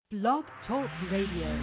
Blog Talk Radio.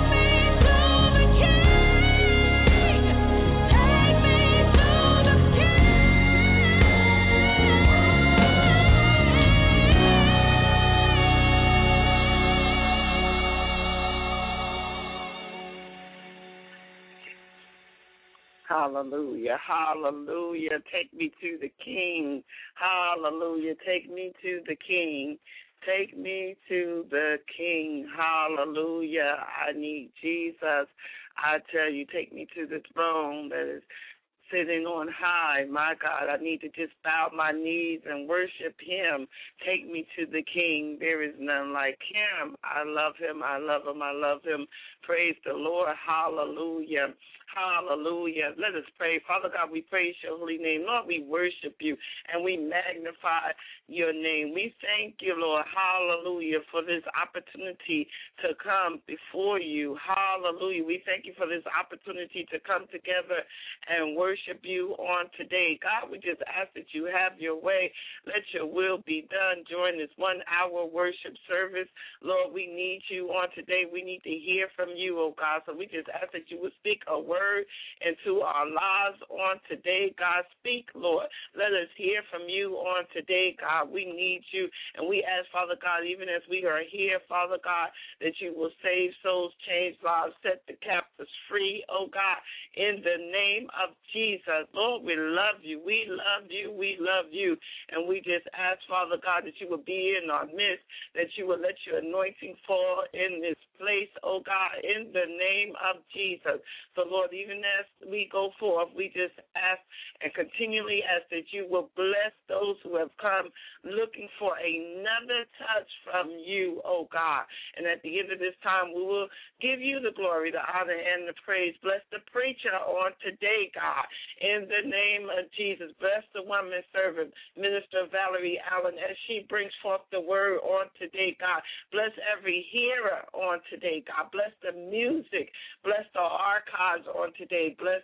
Take me to the king. Hallelujah, hallelujah. Take me to the King. Hallelujah. Take me to the King. Take me to the King. Hallelujah. I need Jesus. I tell you, take me to the throne that is sitting on high. My God, I need to just bow my knees and worship him. Take me to the King. There is none like him. I love him. I love him. I love him. Praise the Lord. Hallelujah. Hallelujah. Let us pray. Father God, we praise your holy name. Lord, we worship you and we magnify your name. We thank you, Lord, hallelujah, for this opportunity to come before you. Hallelujah. We thank you for this opportunity to come together and worship you on today. God, we just ask that you have your way. Let your will be done during this 1 hour worship service. Lord, we need you on today. We need to hear from you, oh God. So we just ask that you would speak a word into our lives on today. God, speak, Lord. Let us hear from you on today, God. We need you, and we ask, Father God, even as we are here, Father God, that you will save souls, change lives, set the captives free, oh God, in the name of Jesus. Lord, we love you. We love you. We love you. And we just ask, Father God, that you will be in our midst, that you will let your anointing fall in this place, oh God, in the name of Jesus. So, Lord, even as we go forth, we just ask and continually ask that you will bless those who have come looking for another touch from you, oh God. And at the end of this time, we will give you the glory, the honor, and the praise. Bless the preacher on today, God, in the name of Jesus. Bless the woman servant, Minister Valerie Allen, as she brings forth the word on today, God. Bless every hearer on today, God. Bless the music. Bless the archives on today. Bless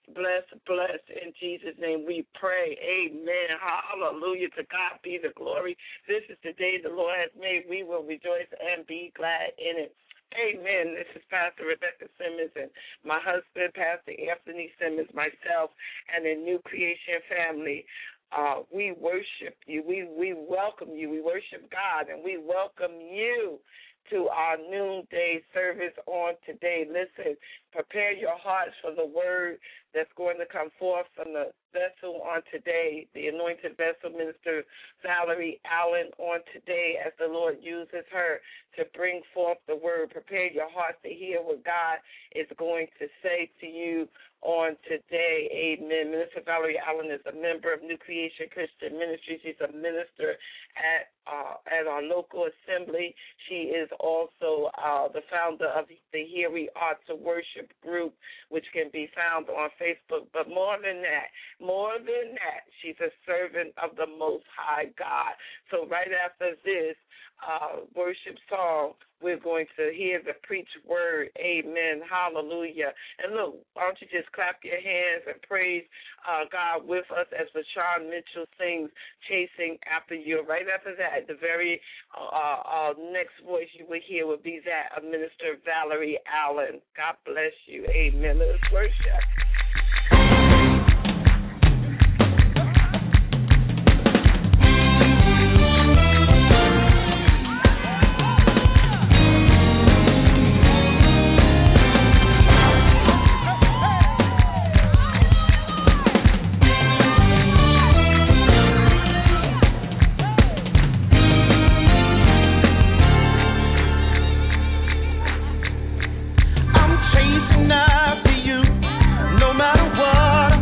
in Jesus' name we pray. Amen. Hallelujah. To God be the glory. This is the day the Lord has made. We will rejoice and be glad in it. Amen. This is Pastor Rebecca Simmons and my husband, Pastor Anthony Simmons, myself, and the New Creation family. We worship you. We welcome you. We worship God, and we welcome you to our noonday service on today. Listen, prepare your hearts for the word that's going to come forth from the vessel on today, the anointed vessel, Minister Valerie Allen, on today as the Lord uses her to bring forth the word. Prepare your hearts to hear what God is going to say to you on today. Amen. Minister Valerie Allen is a member of New Creation Christian Ministry. She's a minister at our local assembly. She is also the founder of the Here We Are to Worship group, which can be found on Facebook. But more than that, she's a servant of the Most High God. So right after this worship song, we're going to hear the preached word. Amen. Hallelujah. And look, why don't you just clap your hands and praise God with us as LaShawn Mitchell sings Chasing After You. Right after that, the very next voice you will hear will be that of Minister Valerie Allen. God bless you. Amen. Let us worship. After you, no matter what.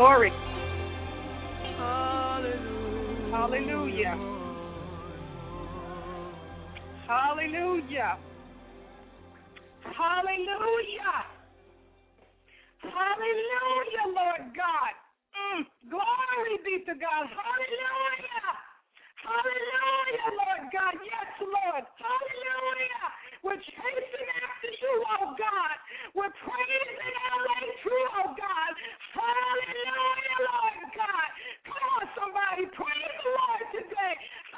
Glory. Hallelujah. Hallelujah. Hallelujah. Hallelujah, Lord God. Glory be to God. Hallelujah. Hallelujah, Lord God. Yes, Lord. Hallelujah. We're chasing after you, oh God. We're praising our way through, oh God. Hallelujah, Lord God. Come on, somebody. Praise the Lord today.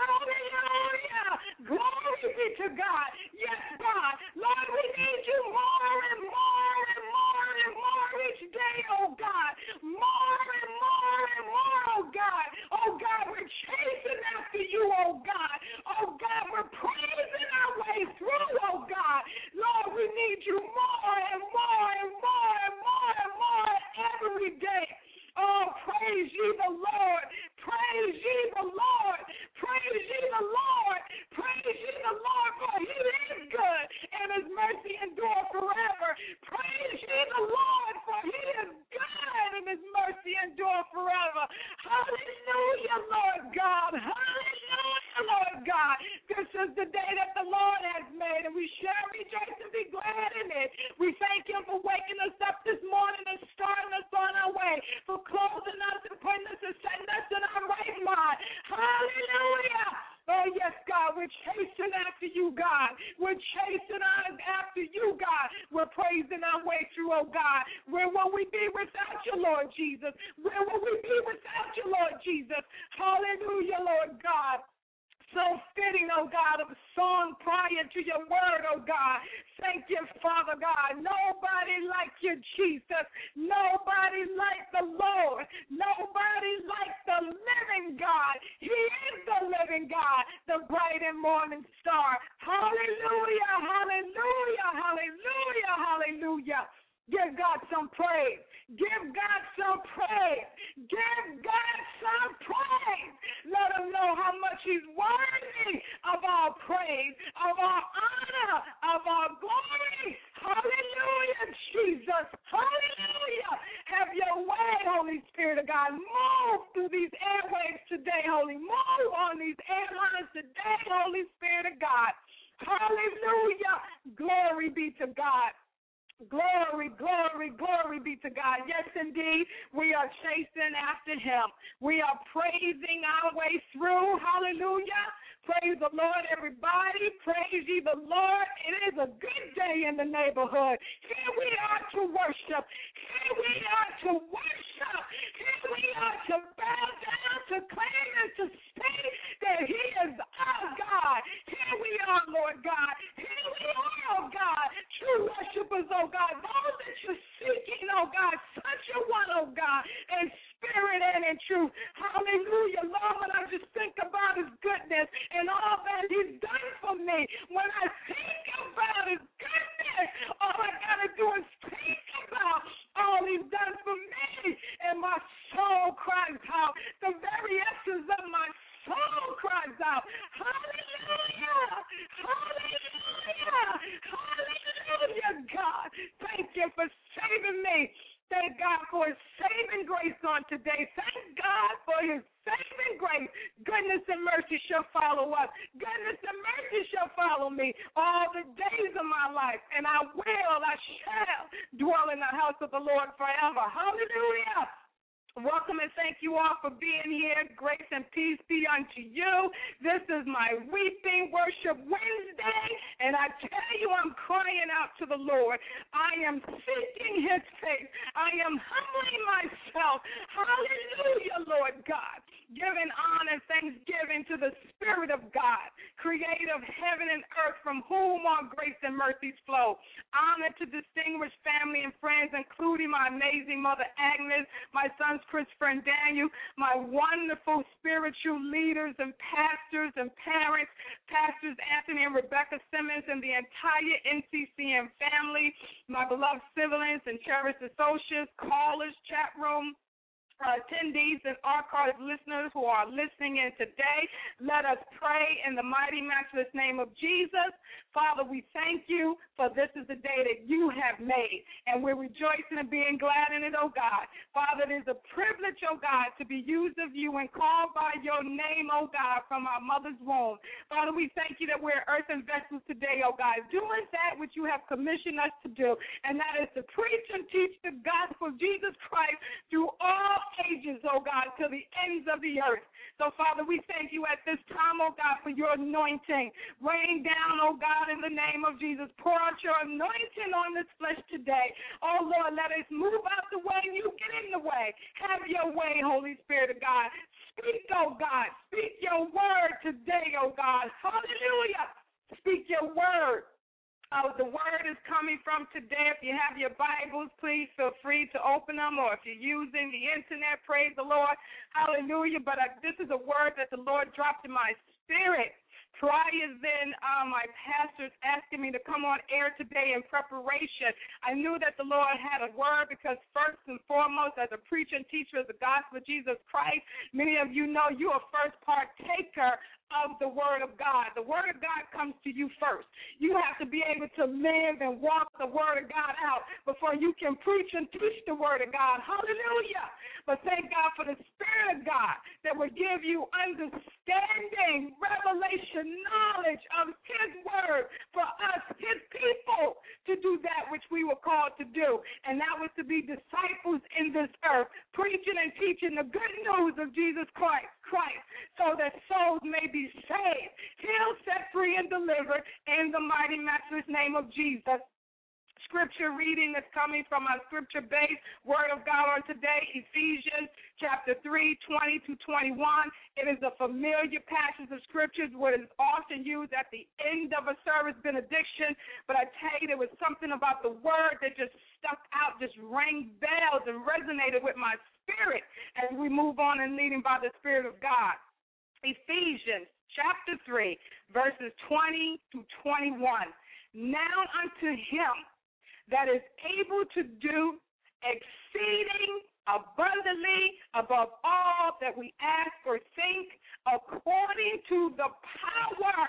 Hallelujah. Glory be to God. Yes, God. Lord, we need you more and more and more and more each day, oh God. More and more and more, oh God. Oh God, we're chasing after you, oh God. Oh God, we're praising our way through, oh God. Lord, we need you more and more and more and more and more every day. Oh, praise ye the Lord. Praise ye the Lord. Praise ye the Lord. Praise ye the Lord, for he is good, and his mercy endure forever. Praise ye the Lord, for he is good, and his mercy endure forever. Hallelujah, Lord God. Hallelujah, Lord God. This is the day that the Lord has made, and we shall rejoice and be glad in it. We thank him for waking us up this morning and starting us on our way, for clothing us and putting us and setting us in our right mind. Hallelujah. Oh, yes, God, we're chasing after you, God. We're chasing after you, God. We're praising our way through, oh, God. Where will we be without you, Lord Jesus? Where will we be without you, Lord Jesus? Hallelujah, Lord God. So fitting, oh God, of a song prior to your word, oh God. Thank you, Father God. Nobody like you, Jesus. Nobody like the Lord. Nobody like the living God. He is the living God, the bright and morning star. Hallelujah, hallelujah, hallelujah, hallelujah. Give God some praise. Give God some praise. Give God some praise. Let him know how much he's worthy of our praise, of our honor, of our glory. Hallelujah, Jesus. Hallelujah. Have your way, Holy Spirit of God. Move through these airwaves today, Holy. Move on these airlines today, Holy Spirit of God. Hallelujah. Glory be to God. Glory, glory, glory be to God. Yes, indeed, we are chasing after him. We are praising our way through. Hallelujah. Praise the Lord, everybody. Praise ye the Lord. It is a good day in the neighborhood. Here we are to worship. Here we are to worship. Here we are to bow down, to claim and to say that he is our God. Here we are, Lord God. Here we are, oh God. True worshipers, oh God. Those that you're seeking, oh God. Such a one, oh God. In spirit and in truth. Hallelujah. Lord, when I just think about his goodness and all that he's done for me, when I think about his goodness, all I got to do is think about all he's done for me, and my soul cries out. The very essence of my soul cries out. Hallelujah. Hallelujah. Hallelujah, God. Thank you for saving me. Thank God for his saving grace on today. Thank God for his saving grace. Goodness and mercy shall follow us. Goodness and mercy shall follow me all the days of my life. And I shall dwell in the house of the Lord forever. Hallelujah. Welcome and thank you all for being here. Grace and peace be unto you. This is my Weeping Worship Wednesday, and I tell you I'm crying out to the Lord. I am seeking his face. I am humbling myself. Hallelujah, Lord God. Giving honor and thanksgiving to the Spirit of God, creator of heaven and earth, from whom all grace and mercies flow. Honor to distinguished family and friends, including my amazing mother Agnes, my sons Christopher and Daniel, my wonderful spiritual leaders and pastors and parents, Pastors Anthony and Rebecca Simmons, and the entire NCCM family, my beloved siblings and cherished associates, callers, chat room, attendees and archive listeners who are listening in today. Let us pray in the mighty, matchless name of Jesus. Father, we thank you for this is the day that you have made, and we're rejoicing and being glad in it, oh God. Father, it is a privilege, oh God, to be used of you and called by your name, oh God, from our mother's womb. Father, we thank you that we're earthen vessels today, oh God, doing that which you have commissioned us to do, and that is to preach and teach the gospel of Jesus Christ through all ages, oh God, to the ends of the earth. So, Father, we thank you at this time, oh God, for your anointing. Rain down, oh God, in the name of Jesus. Pour out your anointing on this flesh today. Oh, Lord, let us move out the way and you get in the way. Have your way, Holy Spirit of God. Speak, oh God. Speak your word today, oh God. Hallelujah. Speak your word. The word is coming from today. If you have your Bibles, please feel free to open them, or if you're using the internet, praise the Lord. Hallelujah. But this is a word that the Lord dropped in my spirit. Prior then, my pastor's asking me to come on air today in preparation. I knew that the Lord had a word because first and foremost, as a preacher and teacher of the gospel of Jesus Christ, many of you know you are first partaker of the word of God. The word of God comes to you first. You have to be able to live and walk the word of God out before you can preach and teach the word of God. Hallelujah. But thank God for the Spirit of God that will give you understanding, revelation, knowledge of his word for us, his people, to do that which we were called to do. And that was to be disciples in this earth, preaching and teaching the good news of Jesus Christ, so that souls may be saved, healed, set free, and delivered in the mighty, matchless name of Jesus. Scripture reading that's coming from our scripture-based Word of God on today, Ephesians chapter 3, 20 to 21. It is a familiar passage of scriptures what is often used at the end of a service benediction, but I tell you, there was something about the word that just stuck out, just rang bells and resonated with my spirit as we move on and leading by the Spirit of God. Ephesians chapter 3, verses 20 to 21. Now unto him that is able to do exceeding abundantly above all that we ask or think, according to the power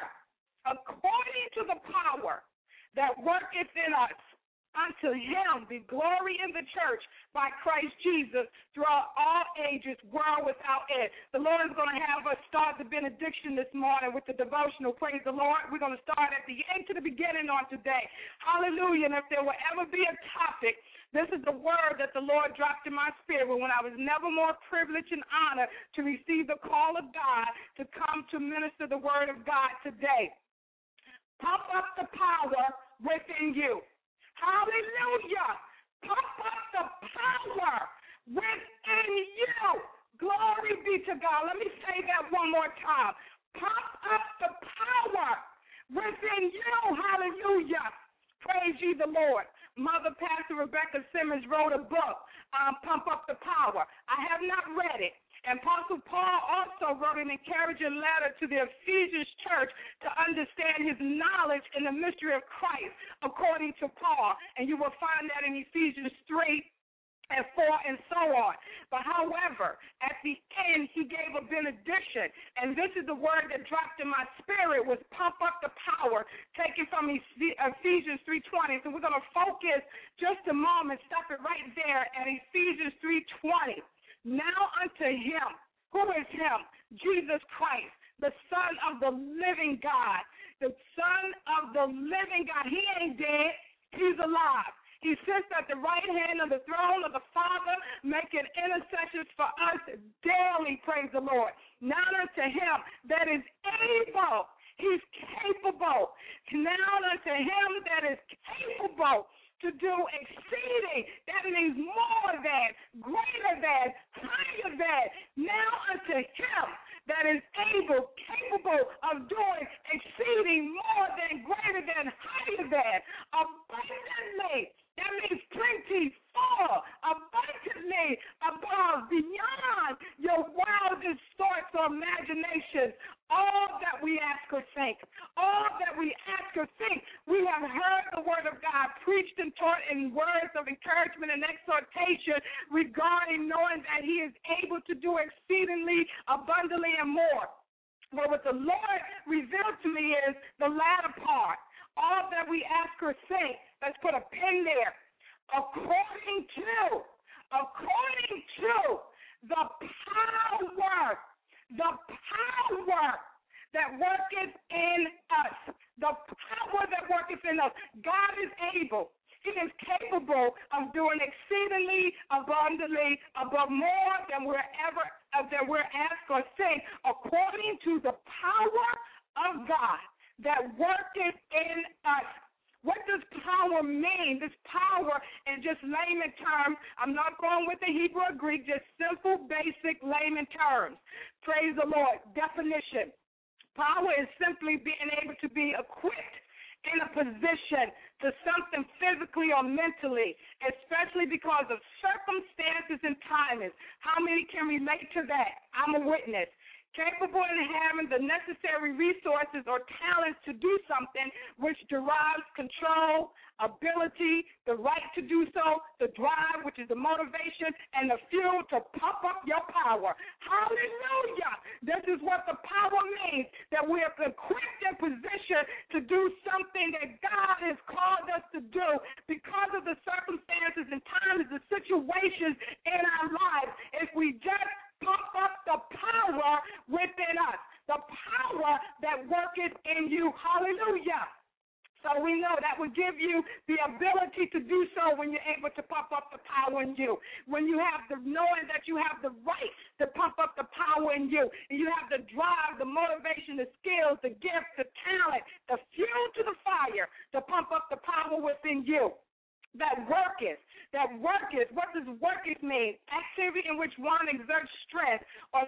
that worketh in us. Unto him be glory in the church by Christ Jesus throughout all ages, world without end. The Lord is going to have us start the benediction this morning with the devotional. Praise the Lord. We're going to start at the end to the beginning on today. Hallelujah. And if there will ever be a topic, this is the word that the Lord dropped in my spirit when I was never more privileged and honored to receive the call of God to come to minister the word of God today. Pump up the power within you. Hallelujah. Pump up the power within you. Glory be to God. Let me say that one more time. Pump up the power within you. Hallelujah. Praise ye the Lord. Mother Pastor Rebecca Simmons wrote a book, Pump Up the Power. I have not read it. And Apostle Paul also wrote an encouraging letter to the Ephesians church to understand his knowledge in the mystery of Christ, according to Paul. And you will find that in Ephesians 3 and 4 and so on. But however, at the end, he gave a benediction. And this is the word that dropped in my spirit was pump up the power, taken from Ephesians 3:20. So we're going to focus just a moment, stop it right there at Ephesians 3:20. Now unto him, who is him? Jesus Christ, the Son of the living God. The Son of the living God. He ain't dead. He's alive. He sits at the right hand of the throne of the Father, making intercessions for us daily, praise the Lord. Now unto him that is able, he's capable. Now unto him that is capable to do exceeding, that means more than, greater than, higher than. Now unto him that is able, capable of doing exceeding, more than, greater than, higher than, abundantly. That means plenty, full, abundantly, above, beyond your wildest thoughts or imaginations. All that we ask or think, all that we ask or think, we have heard the word of God preached and taught in words of encouragement and exhortation regarding knowing that he is able to do exceedingly, abundantly, and more. But what the Lord revealed to me is the latter part. All that we we ask or think, let's put a pin there. According to the power that worketh in us. The power that worketh in us. God is able. He is capable of doing exceedingly abundantly above more than we're asked or think, according to the power of God that worketh in us. What does power mean? This power is just layman terms. I'm not going with the Hebrew or Greek, just simple, basic layman terms. Praise the Lord. Definition. Power is simply being able to be equipped in a position to something physically or mentally, especially because of circumstances and timings. How many can relate to that? I'm a witness. Capable in having the necessary resources or talents to do something which derives control, ability, the right to do so, the drive, which is the motivation, and the fuel to pump up your power. Hallelujah! This is what the power means, that we are equipped in position to do something that God has called us to do because of the circumstances and times, the situations in our lives. If we just pump up the power within us, the power that worketh in you. Hallelujah. So we know that will give you the ability to do so when you're able to pump up the power in you. When you have the knowing that you have the right to pump up the power in you. And you have the drive, the motivation, the skills, the gift, the talent, the fuel to the fire to pump up the power within you. That worketh. What does worketh mean? Activity in which one exerts strength or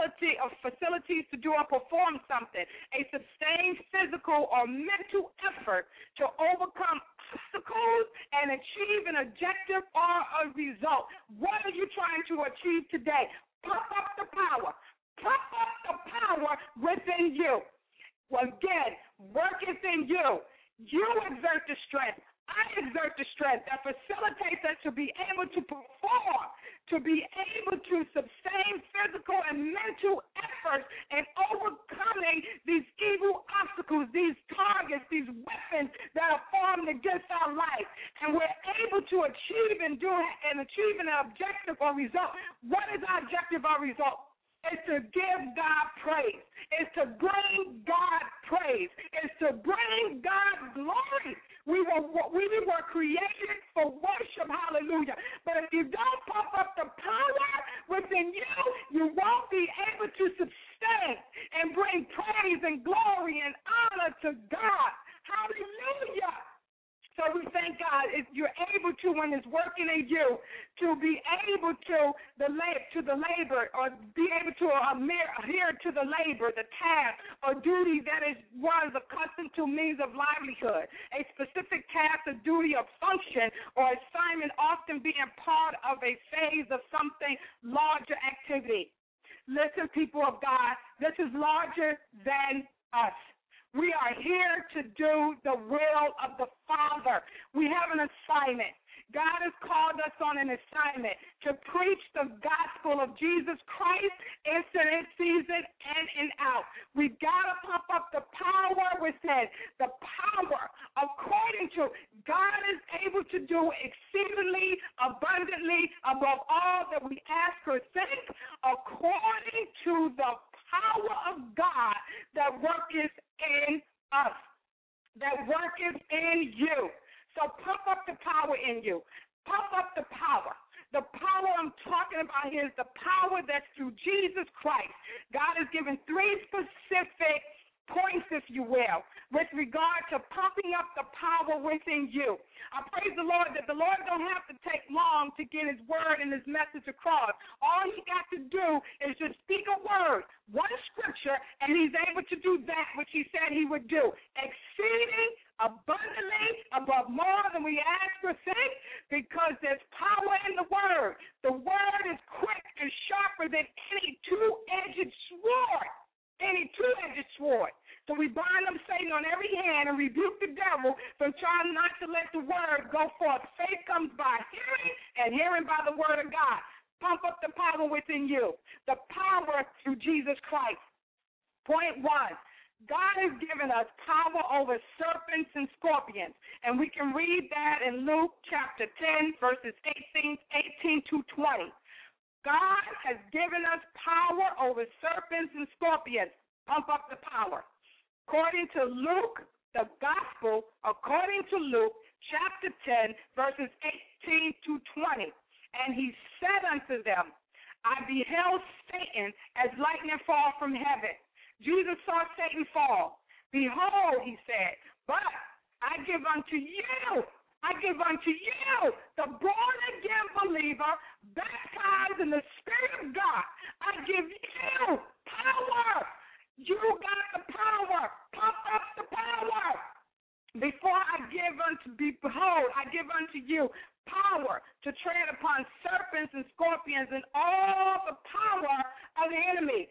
facilities to do or perform something. A sustained physical or mental effort to overcome obstacles and achieve an objective or a result. What are you trying to achieve today? Pump up the power. Pump up the power within you. Well, again, worketh in you. You exert the strength. I exert the strength that facilitates us to be able to perform, to be able to sustain physical and mental efforts in overcoming these evil obstacles, these targets, these weapons that are formed against our life. And we're able to achieve and achieve an objective or result. What is our objective or result? It's to give God praise. It's to bring God praise. It's to bring God glory. We were created for worship, hallelujah. But if you don't pump up the power within you, you won't be able to sustain and bring praise and glory and honor to God. Hallelujah. So we thank God if you're able to, when it's working in you, to be able to the labor, or be able to adhere to the labor, the task or duty that is one's accustomed to means of livelihood. A specific task, a duty, or function or assignment often being part of a phase of something larger activity. Listen, people of God, this is larger than us. We are here to do the will of the Father. We have an assignment. God has called us on an assignment to preach the gospel of Jesus Christ in season and in out. We've got to pump up the power within. The power, according to God, is able to do exceedingly abundantly above all that we ask or think, according to the power of God that worketh in us, that worketh in you. So pump up the power in you. Pump up the power. The power I'm talking about here is the power that's through Jesus Christ. God has given 3 specific points, if you will, with regard to pumping up the power within you. I praise the Lord that the Lord don't have to take long to get his word and his message across. All he got to do is just speak a word, one scripture, and he's able to do that which he said he would do, exceeding abundantly above more than we ask or think, because there's power in the word. The word is quick and sharper than any two-edged sword. So we bind up Satan on every hand and rebuke the devil from trying not to let the word go forth. Faith comes by hearing, and hearing by the word of God. Pump up the power within you, the power through Jesus Christ. Point 1, God has given us power over serpents and scorpions. And we can read that in Luke chapter 10, verses 18 to 20. God has given us power over serpents and scorpions. Pump up the power. According to Luke, the gospel, according to Luke chapter 10, verses 18 to 20. And he said unto them, I beheld Satan as lightning fall from heaven. Jesus saw Satan fall. Behold, he said, but I give unto you, the born-again believer, baptized in the Spirit of God. I give you power. You got the power. Pump up the power. Before I give behold, I give unto you power to tread upon serpents and scorpions and all the power of the enemy,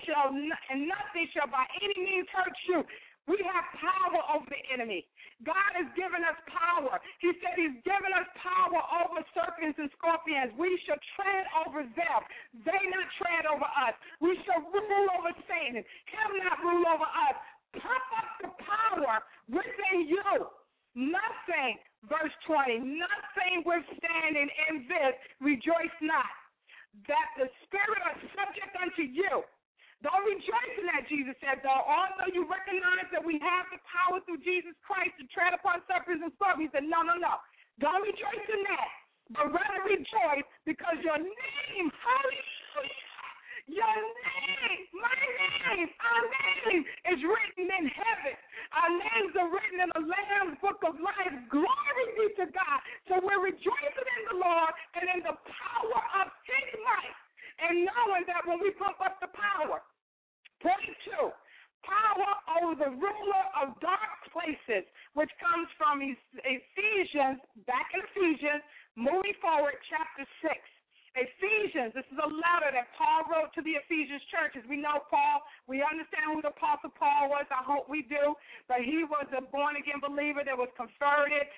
and nothing shall by any means hurt you. We have power over the enemy. God has given us power. He said he's given us power over serpents and scorpions. We shall tread over them. They not tread over us. We shall rule over Satan. Him not rule over us. Pump up the power within you. Nothing, verse 20, nothing withstanding in this, rejoice not, that the spirit are subject unto you. Don't rejoice in that, Jesus said, though. Although you recognize that we have the power through Jesus Christ to tread upon serpents and scorpions, he said, no. Don't rejoice in that, but rather rejoice because your name, hallelujah, your name, my name, our name is written in heaven. Our names are written in the Lamb's book of life. Glory be to God. So we're rejoicing in the Lord and in the power of his might, and knowing that when we pump up the power. Point 2, power over the ruler of dark places, which comes from Ephesians, back in Ephesians, moving forward, chapter 6. Ephesians, this is a letter that Paul wrote to the Ephesians churches. We know Paul. We understand who the Apostle Paul was. I hope we do. But he was a born-again believer that was converted,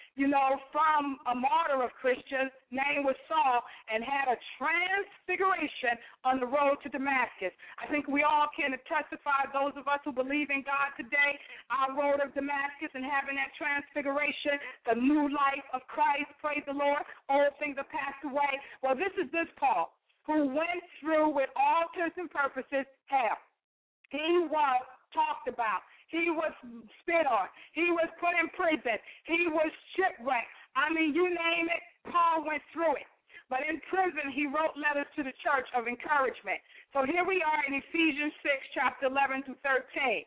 from a martyr of Christians. Name was Saul, and had a transfiguration on the road to Damascus. I think we all can testify, those of us who believe in God today, our road of Damascus and having that transfiguration, the new life of Christ, praise the Lord, all things are passed away. Well, this is this Paul, who went through with all intents and purposes hell. He was talked about. He was spit on. He was put in prison. He was shipwrecked. I mean, you name it, Paul went through it. But in prison, he wrote letters to the church of encouragement. So here we are in Ephesians 6, chapter 11 to 13.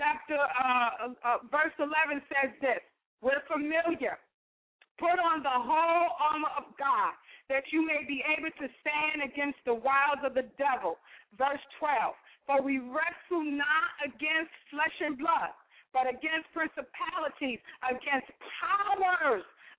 Verse 11 says this, we're familiar. Put on the whole armor of God, that you may be able to stand against the wiles of the devil. Verse 12, for we wrestle not against flesh and blood, but against principalities, against powers,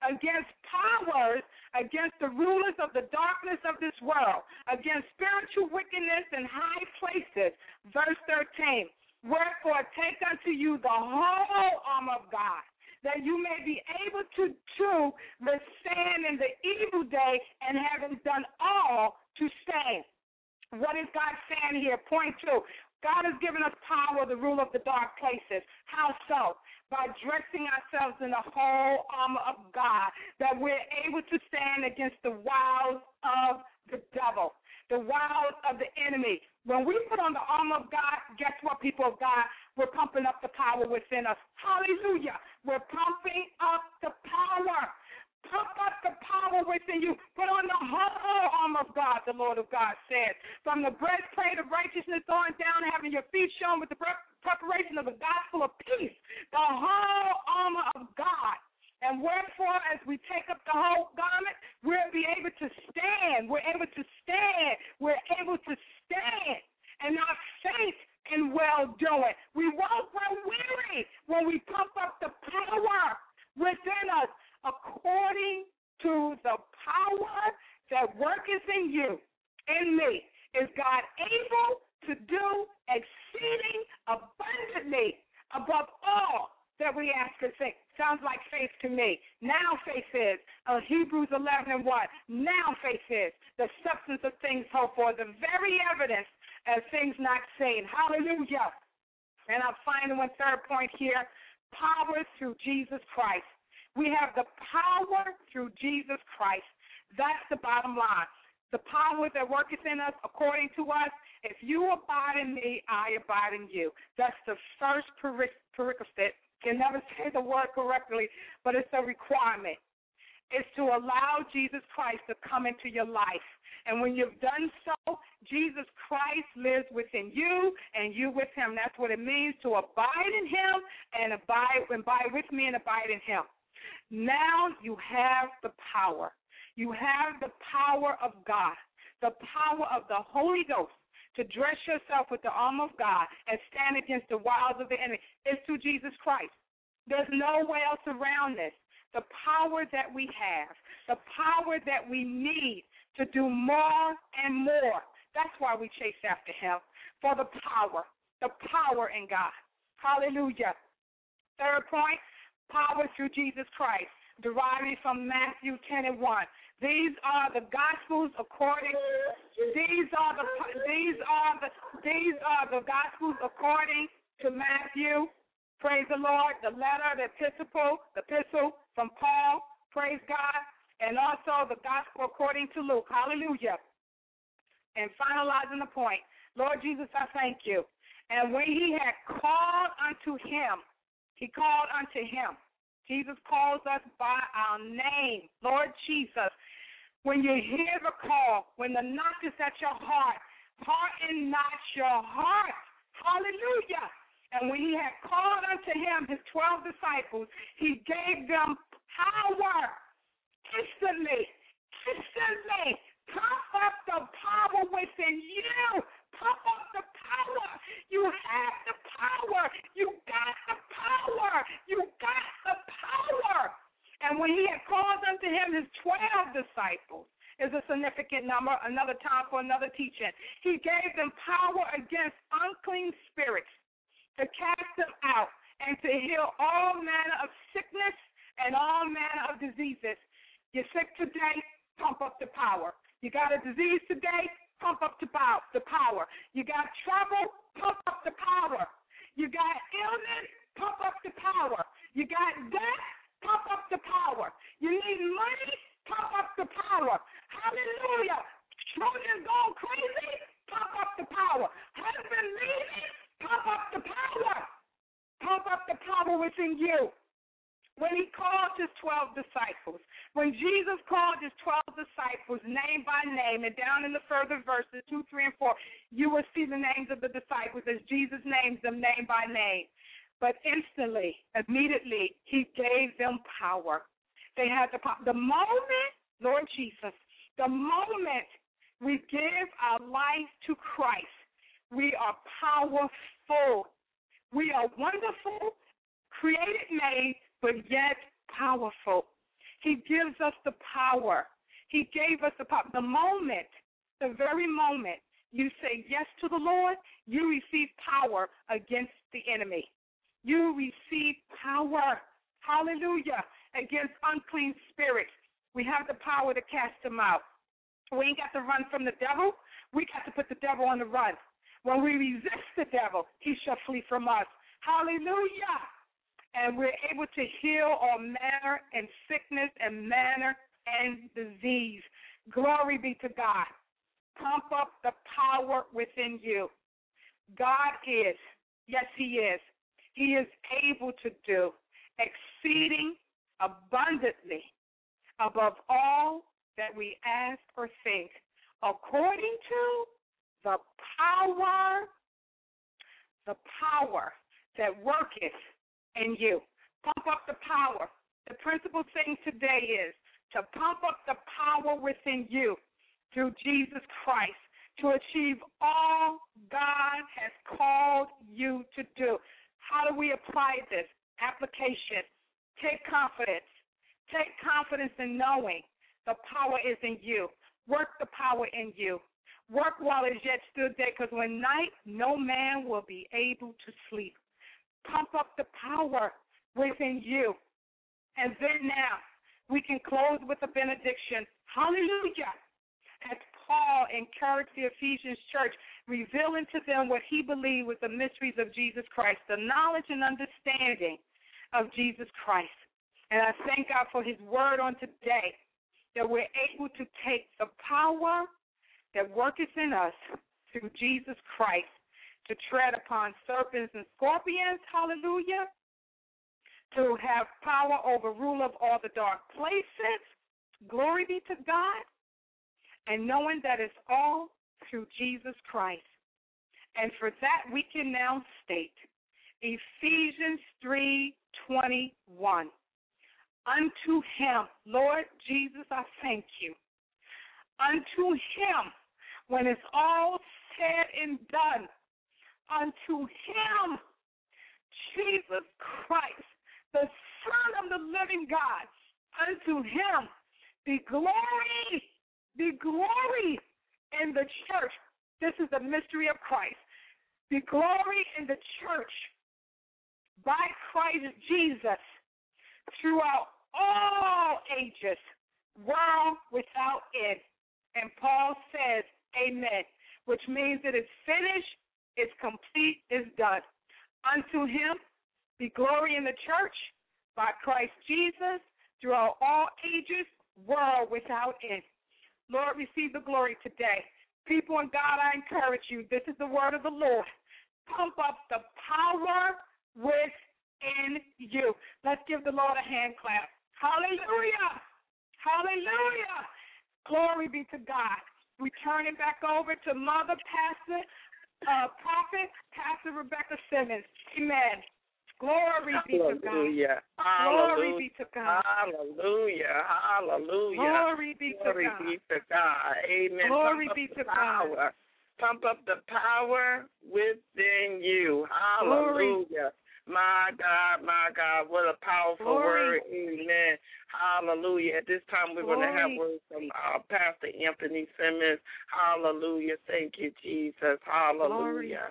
against the rulers of the darkness of this world, against spiritual wickedness in high places. Verse 13, wherefore take unto you the whole armor of God, that you may be able to withstand in the evil day, and having done all to stand. What is God saying here? Point 2. God has given us power to rule of the dark places. How so? By dressing ourselves in the whole armor of God, that we're able to stand against the wiles of the devil, the wiles of the enemy. When we put on the armor of God, guess what, people of God? We're pumping up the power within us. Hallelujah. We're pumping up the power. Pump up the power within you. Put on the whole armor of God, the Lord of God says. From the breastplate of righteousness on down, having your feet shown with the preparation of the gospel of peace. The whole armor of God. And wherefore, as we take up the whole garment, we'll be able to stand. We're able to stand. We're able to stand and not faint in well-doing. We won't grow weary when we pump up the power within us, according to the power that worketh in you. In me is God able to do exceeding abundantly above all that we ask or think. Sounds like faith to me. Now faith is, Hebrews 11:1. Now faith is the substance of things hoped for, the very evidence of things not seen. Hallelujah. And I'm finding one third point here, power through Jesus Christ. We have the power through Jesus Christ. That's the bottom line. The power that worketh in us, according to us, if you abide in me, I abide in you. That's the first prerequisite. Can never say the word correctly, but it's a requirement. It's to allow Jesus Christ to come into your life. And when you've done so, Jesus Christ lives within you and you with him. That's what it means to abide in him and abide with me and abide in him. Now you have the power. You have the power of God, the power of the Holy Ghost to dress yourself with the armor of God and stand against the wiles of the enemy. It's through Jesus Christ. There's no way else around this. The power that we have, the power that we need to do more and more. That's why we chase after him, for the power in God. Hallelujah. Third point, power through Jesus Christ, deriving from Matthew 10 and 1. These are the gospels according. These are the gospels according to Matthew. Praise the Lord. The letter, the epistle from Paul. Praise God. And also the gospel according to Luke. Hallelujah. And finalizing the point, Lord Jesus, I thank you. And when he had called unto him, he called unto him. Jesus calls us by our name, Lord Jesus. When you hear the call, when the knock is at your heart, harden not your heart. Hallelujah. And when he had called unto him his 12 disciples, he gave them power instantly. Pump up the power within you. Pump up the power. You have the power. You got the power. You got the power. And when he had called unto him his 12 disciples, is a significant number, another time for another teaching. He gave them power against unclean spirits to cast them out and to heal all manner of sickness and all manner of diseases. You're sick today, pump up the power. You got a disease today, pump up the power. You got trouble, pump up the power. You got illness, pump up the power. You got death, pump up the power. You need money, pump up the power. Hallelujah. Children going crazy, pump up the power. Husband leaving, pump up the power. Pump up the power within you. When he called his 12 disciples, when Jesus called his 12 disciples name by name, and down in the further verses 2, 3, and 4, you will see the names of the disciples as Jesus names them name by name. But instantly, immediately, he gave them power. They had the power. The moment, Lord Jesus, the moment we give our life to Christ, we are powerful. We are wonderful, created, made, but yet powerful. He gives us the power. He gave us the power. The moment, the very moment you say yes to the Lord, you receive power against the enemy. You receive power, hallelujah, against unclean spirits. We have the power to cast them out. We ain't got to run from the devil. We got to put the devil on the run. When we resist the devil, he shall flee from us. Hallelujah. And we're able to heal all manner and sickness and manner and disease. Glory be to God. Pump up the power within you. God is, yes, he is. He is able to do exceeding abundantly above all that we ask or think, according to the power that worketh in you. Pump up the power. The principal thing today is to pump up the power within you through Jesus Christ to achieve all God has called you to do. How do we apply this? Application. Take confidence. Take confidence in knowing the power is in you. Work the power in you. Work while it yet still day, because when night, no man will be able to sleep. Pump up the power within you. And then now, we can close with a benediction. Hallelujah. As Paul encouraged the Ephesians church, revealing to them what he believed was the mysteries of Jesus Christ, the knowledge and understanding of Jesus Christ. And I thank God for his word on today, that we're able to take the power that worketh in us through Jesus Christ to tread upon serpents and scorpions, hallelujah, to have power over rule of all the dark places, glory be to God, and knowing that it's all through Jesus Christ. And for that we can now state Ephesians 3:21. Unto him, Lord Jesus, I thank you. Unto him, when it's all said and done, unto him, Jesus Christ, the Son of the living God, unto him be glory in the church. This is the mystery of Christ. Be glory in the church by Christ Jesus throughout all ages, world without end. And Paul says, amen, which means that it's finished, it's complete, it's done. Unto him be glory in the church by Christ Jesus throughout all ages, world without end. Lord, receive the glory today. People in God, I encourage you, this is the word of the Lord. Pump up the power within you. Let's give the Lord a hand clap. Hallelujah. Hallelujah. Glory be to God. We turn it back over to Mother Pastor, Prophet, Pastor Rebecca Simmons. Amen. Glory be to God. Glory be to God. Hallelujah. Hallelujah. Glory be to God. Glory be to God. Amen. Glory be to God. Pump up the power within you. Hallelujah. My God, what a powerful word. Amen. Hallelujah. At this time, we're going to have words from Pastor Anthony Simmons. Hallelujah. Thank you, Jesus. Hallelujah.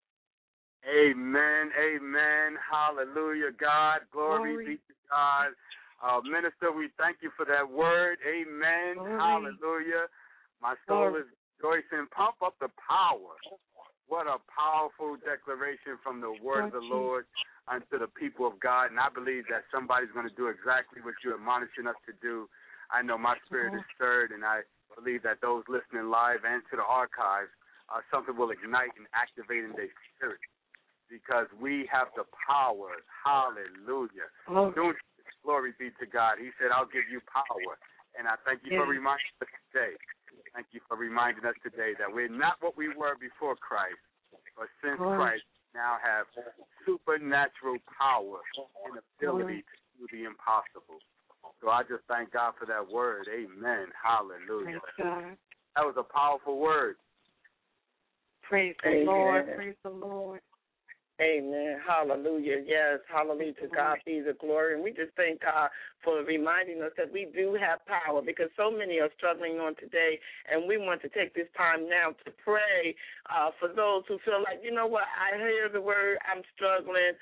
Amen. Hallelujah, God. Glory be to God. Minister, we thank you for that word. Amen. Hallelujah. My soul is rejoicing. Pump up the power. What a powerful declaration from the word of the Lord unto the people of God. And I believe that somebody's going to do exactly what you're admonishing us to do. I know my spirit is stirred, and I believe that those listening live and to the archives, something will ignite and activate in their spirit, because we have the power. Hallelujah. Glory be to God. He said, I'll give you power. And I thank you for reminding us today. Thank you for reminding us today that we're not what we were before Christ, but since Christ now have supernatural power and ability to do the impossible. So I just thank God for that word. Amen. Hallelujah. That was a powerful word. Praise the Lord. Praise the Lord. Amen. Hallelujah. Yes. Hallelujah. To God be the glory. And we just thank God for reminding us that we do have power, because so many are struggling on today. And we want to take this time now to pray for those who feel like, you know what, I hear the word, I'm struggling.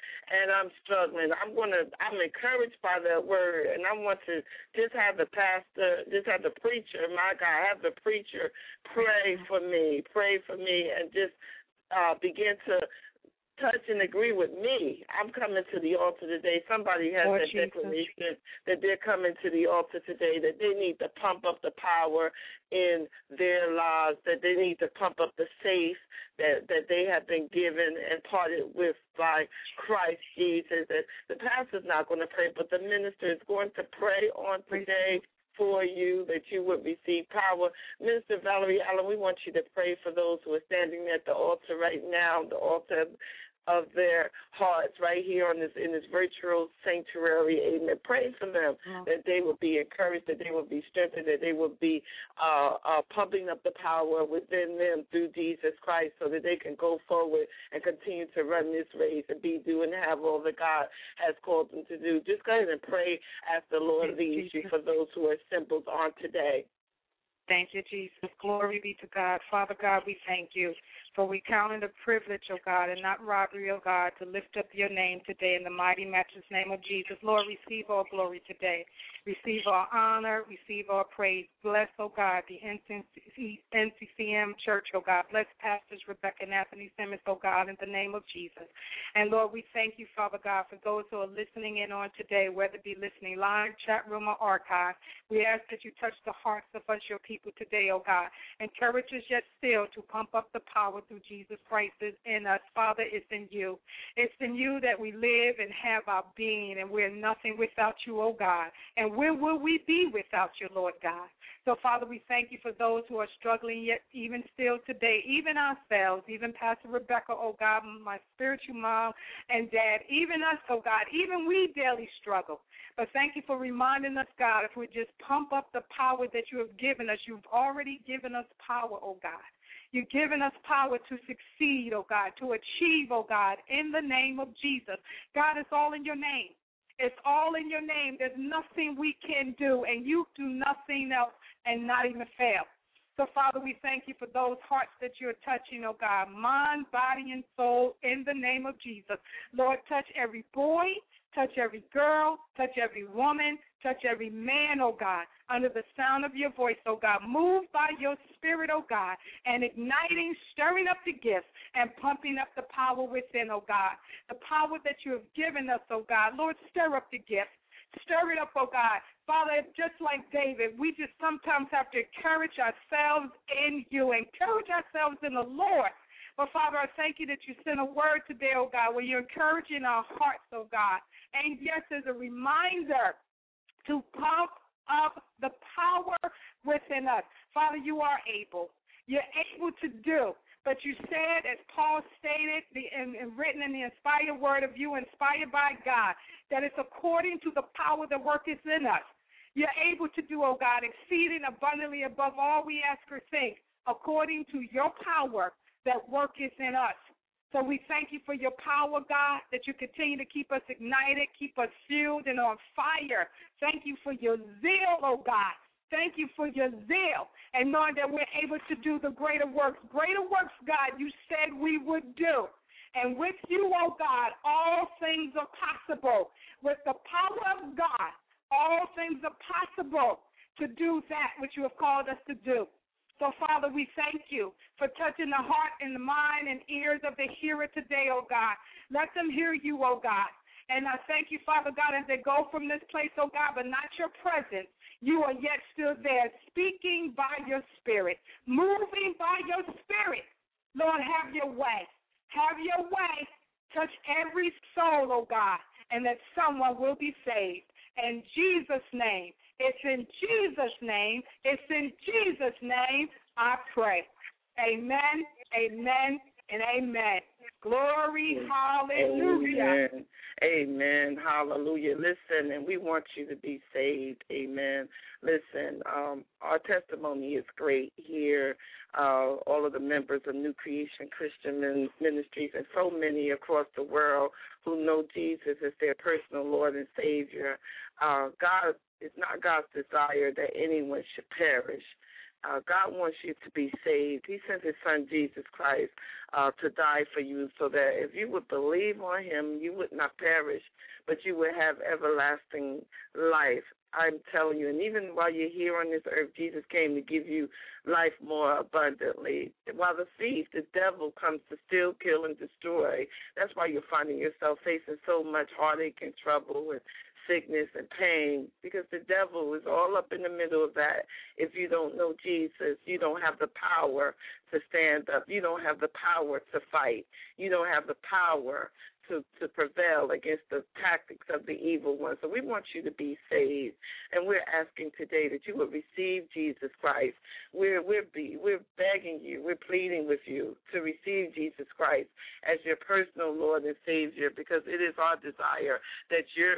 I'm encouraged by that word. And I want to just have the pastor, just have the preacher, my God, have the preacher pray for me, and just begin to touch and agree with me. I'm coming to the altar today. Somebody has that declaration that they're coming to the altar today, that they need to pump up the power in their lives, that they need to pump up the faith that they have been given and parted with by Christ Jesus. That the pastor's not going to pray, but the minister is going to pray on today for you, that you would receive power. Minister Valerie Allen, we want you to pray for those who are standing at the altar right now, the altar of their hearts right here in this virtual sanctuary. Amen. Pray for them that they will be encouraged, that they will be strengthened, that they will be pumping up the power within them through Jesus Christ, so that they can go forward and continue to run this race and do and have all that God has called them to do. Just go ahead and pray as the Lord leads you for those who are symbols on today. Thank you, Jesus. Glory be to God. Father God, we thank you, for we count it a privilege, O God, and not robbery, O God, to lift up your name today in the mighty matchless name of Jesus. Lord, receive all glory today. Receive our honor, receive our praise. Bless, oh God, the NCCM Church, oh God. Bless Pastors Rebecca and Anthony Simmons, oh God, in the name of Jesus. And Lord, we thank you, Father God, for those who are listening in on today, whether it be listening live, chat room, or archive. We ask that you touch the hearts of us, your people, today, oh God. Encourage us yet still to pump up the power through Jesus Christ in us. Father, it's in you. It's in you that we live and have our being, and we're nothing without you, oh God. And where will we be without you, Lord God? So, Father, we thank you for those who are struggling yet even still today, even ourselves, even Pastor Rebecca, oh God, my spiritual mom and dad, even us, oh God, even we daily struggle. But thank you for reminding us, God, if we just pump up the power that you have given us, you've already given us power, oh God. You've given us power to succeed, oh God, to achieve, oh God, in the name of Jesus. God, it's all in your name. It's all in your name. There's nothing we can do, and you do nothing else and not even fail. So, Father, we thank you for those hearts that you're touching, oh God, mind, body, and soul, in the name of Jesus. Lord, touch every boy, touch every girl, touch every woman, touch every man, oh God, under the sound of your voice, oh God. Move by your spirit, oh God, and igniting, stirring up the gifts and pumping up the power within, oh God. The power that you have given us, oh God. Lord, stir up the gifts. Stir it up, oh God. Father, just like David, we just sometimes have to encourage ourselves in you, encourage ourselves in the Lord. But, Father, I thank you that you sent a word today, oh God, where you're encouraging our hearts, oh God. And, yes, as a reminder to pump up the power within us. Father, you are able. You're able to do. But you said, as Paul stated, and written in the inspired word of you, inspired by God, that it's according to the power that worketh in us. You're able to do, oh God, exceeding abundantly above all we ask or think, according to your power that worketh in us. So we thank you for your power, God, that you continue to keep us ignited, keep us fueled and on fire. Thank you for your zeal, oh God. Thank you for your zeal and knowing that we're able to do the greater works. Greater works, God, you said we would do. And with you, oh God, all things are possible. With the power of God, all things are possible to do that which you have called us to do. So, Father, we thank you for touching the heart and the mind and ears of the hearer today, oh God. Let them hear you, oh God. And I thank you, Father God, as they go from this place, oh God, but not your presence. You are yet still there, speaking by your spirit, moving by your spirit. Lord, have your way. Have your way. Touch every soul, oh God, and that someone will be saved. In Jesus' name. It's in Jesus' name. It's in Jesus' name I pray. Amen, amen, and amen. Glory, hallelujah. Amen. Amen. Hallelujah. Listen, and we want you to be saved. Amen. Listen, our testimony is great here. All of the members of New Creation Christian Ministries and so many across the world who know Jesus as their personal Lord and Savior. God, it's not God's desire that anyone should perish. God wants you to be saved. He sent his son, Jesus Christ, to die for you so that if you would believe on him, you would not perish, but you would have everlasting life. I'm telling you, and even while you're here on this earth, Jesus came to give you life more abundantly. While the thief, the devil, comes to steal, kill, and destroy, that's why you're finding yourself facing so much heartache and trouble and sickness and pain, because the devil is all up in the middle of that. If you don't know Jesus, you don't have the power to stand up. You don't have the power to fight. You don't have the power to prevail against the tactics of the evil one. So we want you to be saved, and we're asking today that you would receive Jesus Christ. We're begging you, we're pleading with you to receive Jesus Christ as your personal Lord and Savior, because it is our desire that your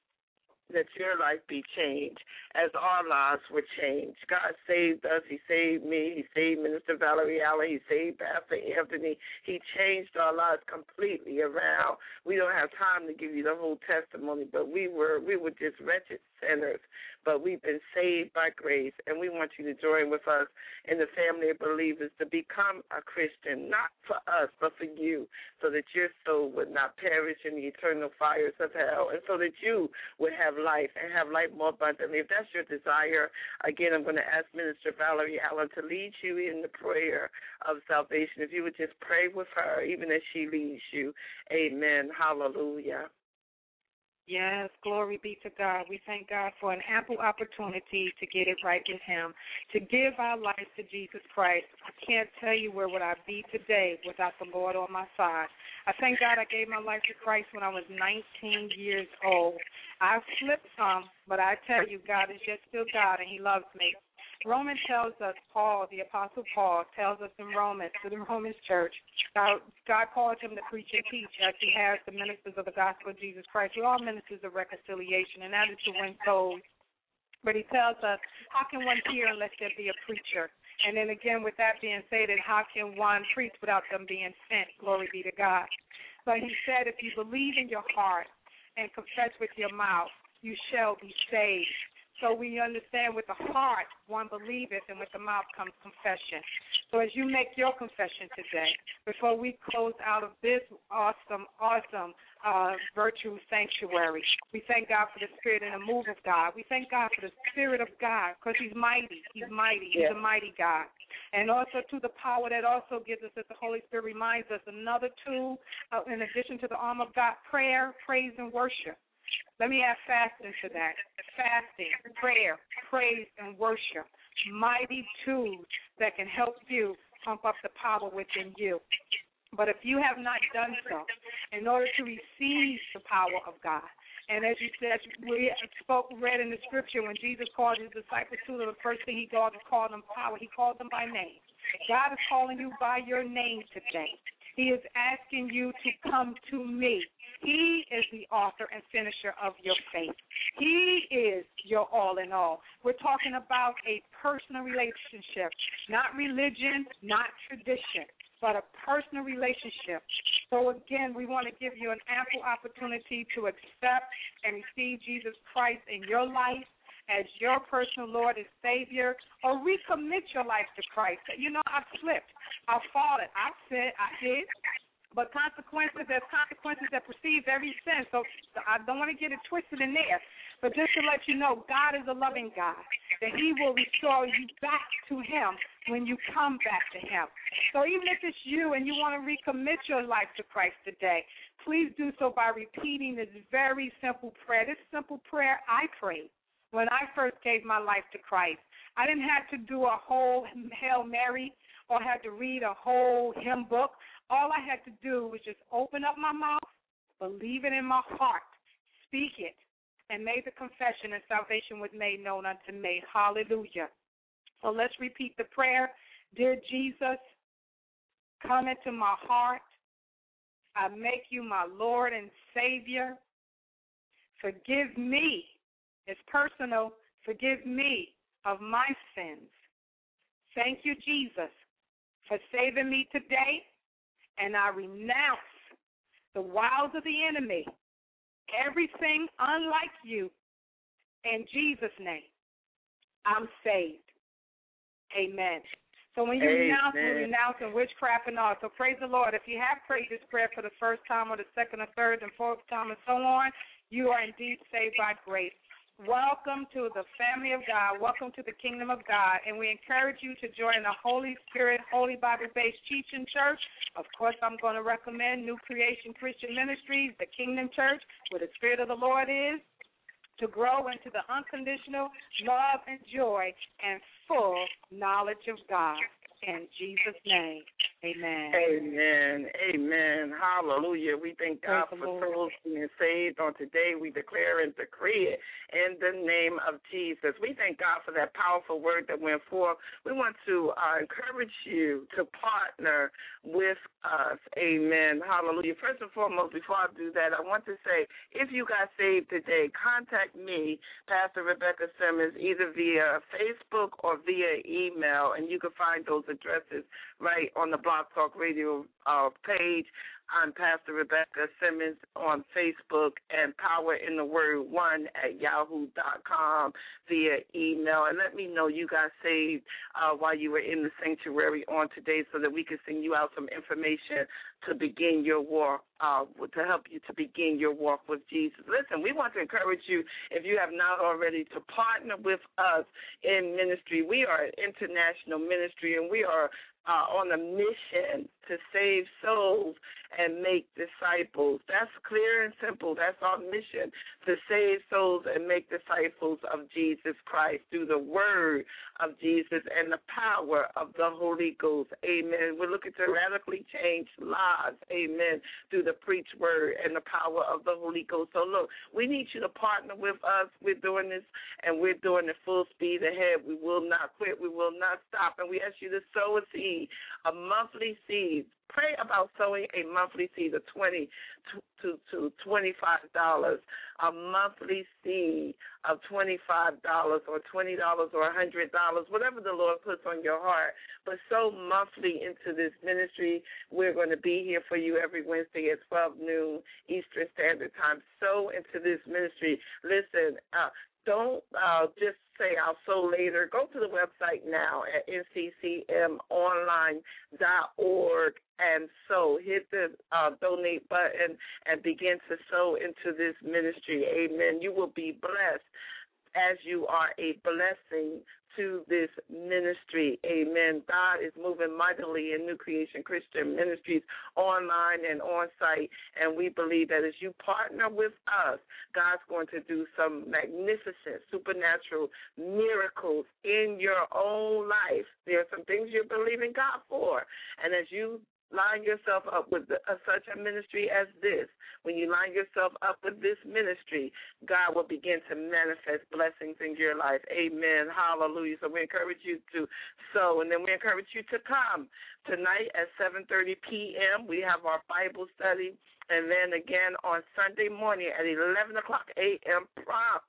life be changed as our lives were changed. God saved us. He saved me. He saved Minister Valerie Allen. He saved Pastor Anthony. He changed our lives completely around. We don't have time to give you the whole testimony, but we were just wretched sinners, but we've been saved by grace, and we want you to join with us in the family of believers to become a Christian, not for us, but for you, so that your soul would not perish in the eternal fires of hell, and so that you would have life and have life more abundantly. If that's your desire, again, I'm going to ask Minister Valerie Allen to lead you in the prayer of salvation. If you would just pray with her, even as she leads you. Amen. Hallelujah. Yes, glory be to God. We thank God for an ample opportunity to get it right with him, to give our lives to Jesus Christ. I can't tell you where would I be today without the Lord on my side. I thank God I gave my life to Christ when I was 19 years old. I slipped some, but I tell you, God is yet still God, and he loves me. Romans tells us, Paul, the Apostle Paul, tells us in Romans, to the Romans church, God called him to preach and teach as he has the ministers of the gospel of Jesus Christ. We're all ministers of reconciliation, and that is to win souls. But he tells us, how can one hear unless there be a preacher? And then again, with that being stated, how can one preach without them being sent? Glory be to God. But he said, if you believe in your heart and confess with your mouth, you shall be saved. So we understand with the heart one believeth, and with the mouth comes confession. So as you make your confession today, before we close out of this awesome virtue sanctuary, we thank God for the spirit and the move of God. We thank God for the spirit of God, because he's mighty. He's mighty. He's a mighty God. And also to the power that also gives us, as the Holy Spirit reminds us, another tool, in addition to the arm of God, prayer, praise, and worship. Let me add fasting to that. Fasting, prayer, praise, and worship. Mighty tools that can help you pump up the power within you. But if you have not done so, in order to receive the power of God, and as you said, we read in the scripture, when Jesus called his disciples to the first thing he called them power. He called them by name. God is calling you by your name today. He is asking you to come to me. He is the author and finisher of your faith. He is your all in all. We're talking about a personal relationship, not religion, not tradition, but a personal relationship. So, again, we want to give you an ample opportunity to accept and receive Jesus Christ in your life as your personal Lord and Savior, or recommit your life to Christ. You know, I've slipped. I've fallen. I've sinned. I did. But there's consequences that precede every sin. So I don't want to get it twisted in there. But just to let you know, God is a loving God, that he will restore you back to him when you come back to him. So even if it's you and you want to recommit your life to Christ today, please do so by repeating this very simple prayer. This simple prayer I prayed when I first gave my life to Christ. I didn't have to do a whole Hail Mary or had to read a whole hymn book. All I had to do was just open up my mouth, believe it in my heart, speak it, and made the confession, and salvation was made known unto me. Hallelujah. So let's repeat the prayer. Dear Jesus, come into my heart. I make you my Lord and Savior. Forgive me. It's personal. Forgive me of my sins. Thank you, Jesus, for saving me today. And I renounce the wiles of the enemy, everything unlike you. In Jesus' name, I'm saved. Amen. So when you renounce, we're renouncing witchcraft and all. So praise the Lord. If you have prayed this prayer for the first time or the second or third and fourth time and so on, you are indeed saved by grace. Welcome to the family of God. Welcome to the kingdom of God. And we encourage you to join the Holy Spirit, Holy Bible-based teaching church. Of course, I'm going to recommend New Creation Christian Ministries, the Kingdom Church, where the Spirit of the Lord is, to grow into the unconditional love and joy and full knowledge of God. In Jesus' name, amen. Amen. Amen. Hallelujah. We thank God for souls being saved on today. We declare and decree it in the name of Jesus. We thank God for that powerful word that went forth. We want to encourage you to partner with us. Amen. Hallelujah. First and foremost, before I do that, I want to say, if you got saved today, contact me, Pastor Rebecca Simmons, either via Facebook or via email, and you can find those addresses right on the Blog Talk Radio page. I'm Pastor Rebecca Simmons on Facebook and powerintheword1@yahoo.com via email. And let me know you got saved while you were in the sanctuary on today so that we can send you out some information to begin your walk, to help you to begin your walk with Jesus. Listen, we want to encourage you, if you have not already, to partner with us in ministry. We are an international ministry, and we are on a mission to save souls and make disciples. That's clear and simple. That's our mission, to save souls and make disciples of Jesus Christ through the word of Jesus and the power of the Holy Ghost. Amen. We're looking to radically change lives, amen, through the preached word and the power of the Holy Ghost. So, look, we need you to partner with us. We're doing this, and we're doing it full speed ahead. We will not quit. We will not stop. And we ask you to sow a seed, a monthly seed. Pray about sowing a monthly seed of $20 to $25, a monthly seed of $25 or $20 or $100, whatever the Lord puts on your heart. But sow monthly into this ministry. We're going to be here for you every Wednesday at 12 noon Eastern Standard Time. Sow into this ministry. Listen, don't just say I'll sow later. Go to the website now at nccmonline.org and sow. Hit the donate button and begin to sow into this ministry. Amen. You will be blessed as you are a blessing to this ministry. Amen. God is moving mightily in New Creation Christian Ministries online and on site, and we believe that as you partner with us, God's going to do some magnificent supernatural miracles in your own life. There are some things you're believing God for, and as you line yourself up with such a ministry as this, when you line yourself up with this ministry, God will begin to manifest blessings in your life. Amen. Hallelujah. So we encourage you to sow, and then we encourage you to come tonight at 7:30 p.m. We have our Bible study, and then again on Sunday morning at 11 o'clock a.m. prompt,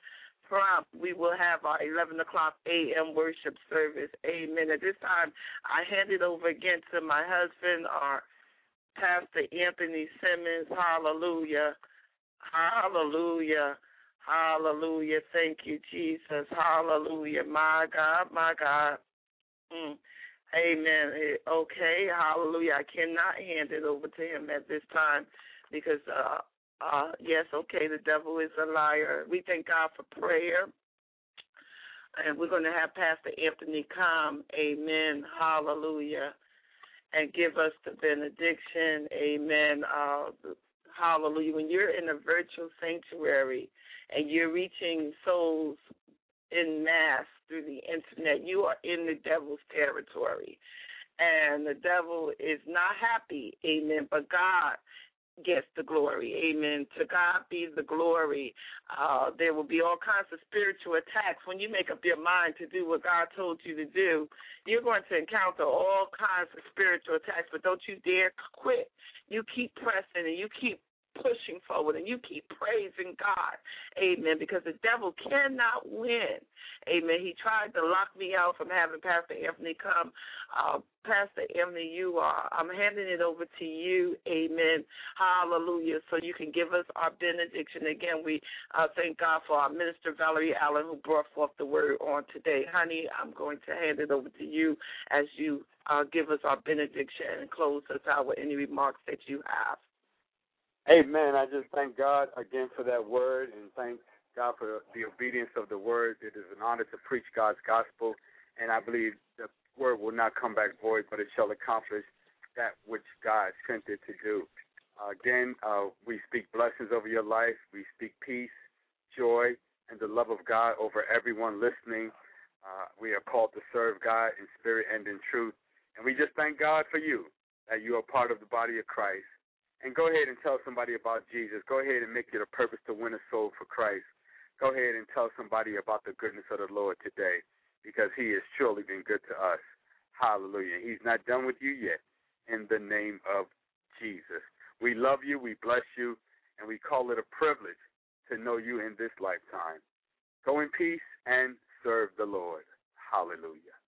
we will have our 11 o'clock a.m. worship service. Amen. At this time, I hand it over again to my husband, our Pastor Anthony Simmons. Hallelujah. Hallelujah. Hallelujah. Thank you, Jesus. Hallelujah. My God, my God. Amen. Okay. Hallelujah. I cannot hand it over to him at this time because yes, okay, the devil is a liar. We thank God for prayer. And we're going to have Pastor Anthony come, amen, hallelujah, and give us the benediction, amen, hallelujah. When you're in a virtual sanctuary and you're reaching souls in mass through the internet, you are in the devil's territory. And the devil is not happy, amen, but God gets the glory. Amen. To God be the glory. There will be all kinds of spiritual attacks. When you make up your mind to do what God told you to do, you're going to encounter all kinds of spiritual attacks, but don't you dare quit. You keep pressing and you keep pushing forward and you keep praising God. Amen. Because the devil cannot win. Amen. He tried to lock me out from having Pastor Anthony come. Pastor Anthony, I'm handing it over to you. Amen. Hallelujah. So you can give us our benediction. Again, we thank God for our minister, Valerie Allen, who brought forth the word on today. Honey, I'm going to hand it over to you as you give us our benediction and close us out with any remarks that you have. Amen. I just thank God again for that word and thank God for the obedience of the word. It is an honor to preach God's gospel, and I believe the word will not come back void, but it shall accomplish that which God sent it to do. Again, we speak blessings over your life. We speak peace, joy, and the love of God over everyone listening. We are called to serve God in spirit and in truth, and we just thank God for you, that you are part of the body of Christ. And go ahead and tell somebody about Jesus. Go ahead and make it a purpose to win a soul for Christ. Go ahead and tell somebody about the goodness of the Lord today, because he has surely been good to us. Hallelujah. He's not done with you yet, in the name of Jesus. We love you, we bless you, and we call it a privilege to know you in this lifetime. Go in peace and serve the Lord. Hallelujah.